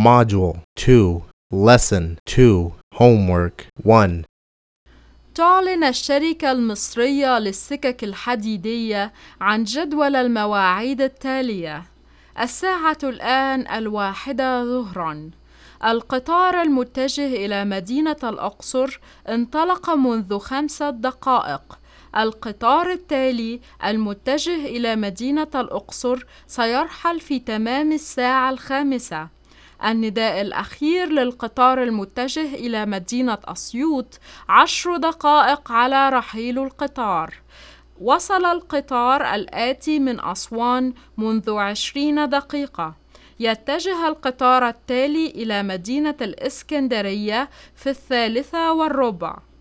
Module 2 Lesson 2 Homework 1. تعلن الشركة المصرية للسكك الحديدية عن جدول المواعيد التالية: الساعة الآن 1 ظهرا. القطار المتجه إلى مدينة الأقصر انطلق منذ 5 دقائق. القطار التالي المتجه إلى مدينة الأقصر سيرحل في تمام 5:00. النداء الأخير للقطار المتجه إلى مدينة أسيوط 10 دقائق على رحيل القطار. وصل القطار الآتي من أسوان منذ 20 دقيقة. يتجه القطار التالي إلى مدينة الإسكندرية في 3:15.